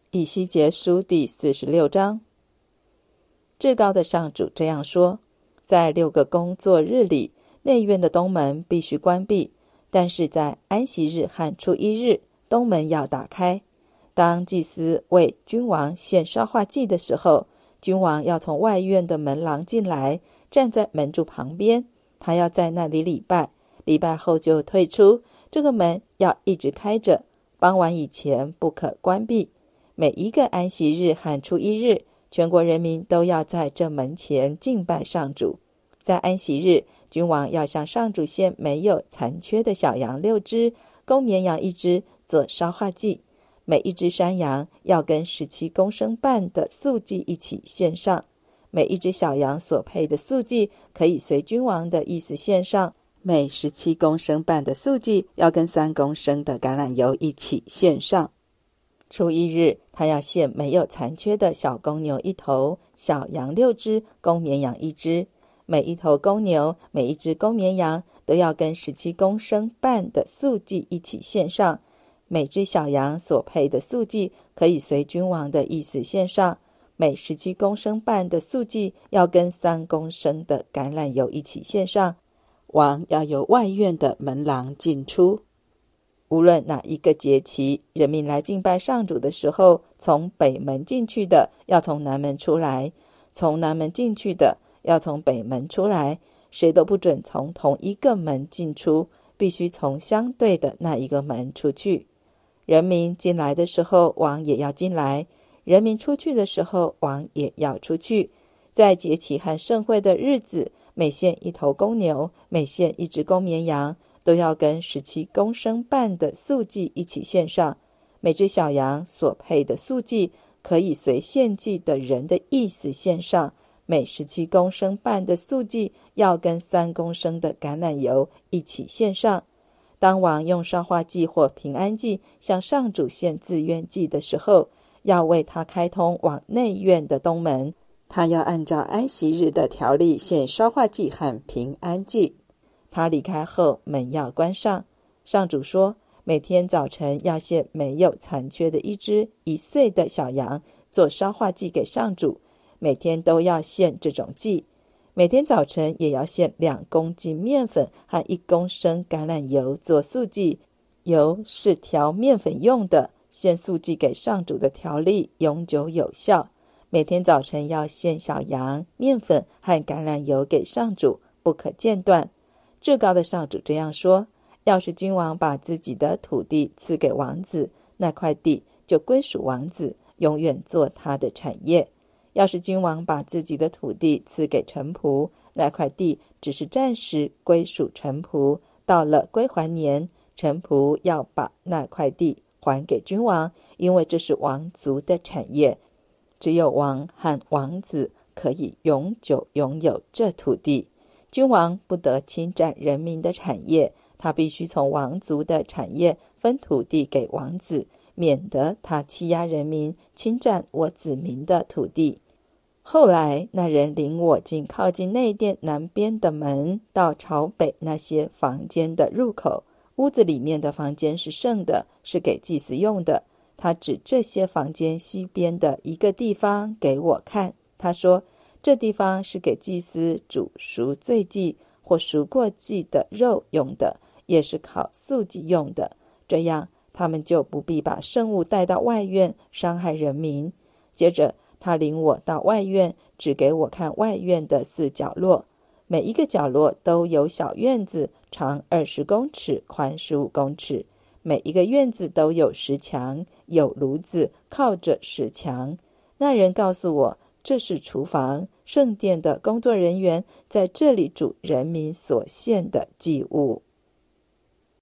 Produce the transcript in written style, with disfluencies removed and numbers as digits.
以西结书第46章。至高的上主这样说：在6个工作日里，内院的东门必须关闭，但是在安息日和初一日，东门要打开。当祭司为君王献烧化祭的时候，君王要从外院的门廊进来，站在门柱旁边，他要在那里礼拜，礼拜后就退出，这个门要一直开着，傍晚以前不可关闭。每一个安息日和初一日，全国人民都要在这门前敬拜上主。在安息日，君王要向上主献没有残缺的小羊6只，公绵羊1只做烧化祭。每一只山羊要跟17公升半的素祭一起献上。每一只小羊所配的素祭可以随君王的意思献上。每17公升半的素祭要跟3公升的橄榄油一起献上。初一日，他要献没有残缺的小公牛1头，小羊6只，公绵羊1只。每一头公牛，每一只公绵羊都要跟17公升半的素祭一起献上。每只小羊所配的素祭可以随君王的意思献上。每17公升半的素祭要跟3公升的橄榄油一起献上。王要由外院的门廊进出。无论哪一个节期，人民来敬拜上主的时候，从北门进去的要从南门出来，从南门进去的要从北门出来，谁都不准从同一个门进出，必须从相对的那一个门出去。人民进来的时候，王也要进来；人民出去的时候，王也要出去。在节期和盛会的日子，每献1头公牛，每献1只公绵羊，都要跟17公升半的素祭一起献上。每只小羊所配的素祭可以随献祭的人的意思献上。每17公升半的素祭要跟3公升的橄榄油一起献上。当王用烧化祭或平安祭向上主献自愿祭的时候，要为他开通往内院的东门。他要按照安息日的条例献烧化祭和平安祭。他离开后，门要关上。上主说，每天早晨要献没有残缺的1只1岁的小羊做烧化祭给上主，每天都要献这种祭。每天早晨也要献2公斤面粉和1公升橄榄油做素祭。油是调面粉用的，献素祭给上主的条例永久有效。每天早晨要献小羊、面粉和橄榄油给上主，不可间断。至高的上主这样说：要是君王把自己的土地赐给王子，那块地就归属王子，永远做他的产业。要是君王把自己的土地赐给臣仆，那块地只是暂时归属臣仆，到了归还年，臣仆要把那块地还给君王，因为这是王族的产业。只有王和王子可以永久拥有这土地。君王不得侵占人民的产业，他必须从王族的产业分土地给王子，免得他欺压人民，侵占我子民的土地。后来那人领我进靠近内殿南边的门，到朝北那些房间的入口。屋子里面的房间是圣的，是给祭司用的。他指这些房间西边的一个地方给我看，他说，这地方是给祭司煮赎罪祭或赎过祭的肉用的，也是烤素祭用的，这样他们就不必把圣物带到外院，伤害人民。接着他领我到外院，指给我看外院的4角落，每一个角落都有小院子，长20公尺，宽15公尺。每一个院子都有石墙，有炉子靠着石墙。那人告诉我，这是厨房，圣殿的工作人员在这里煮人民所献的祭物。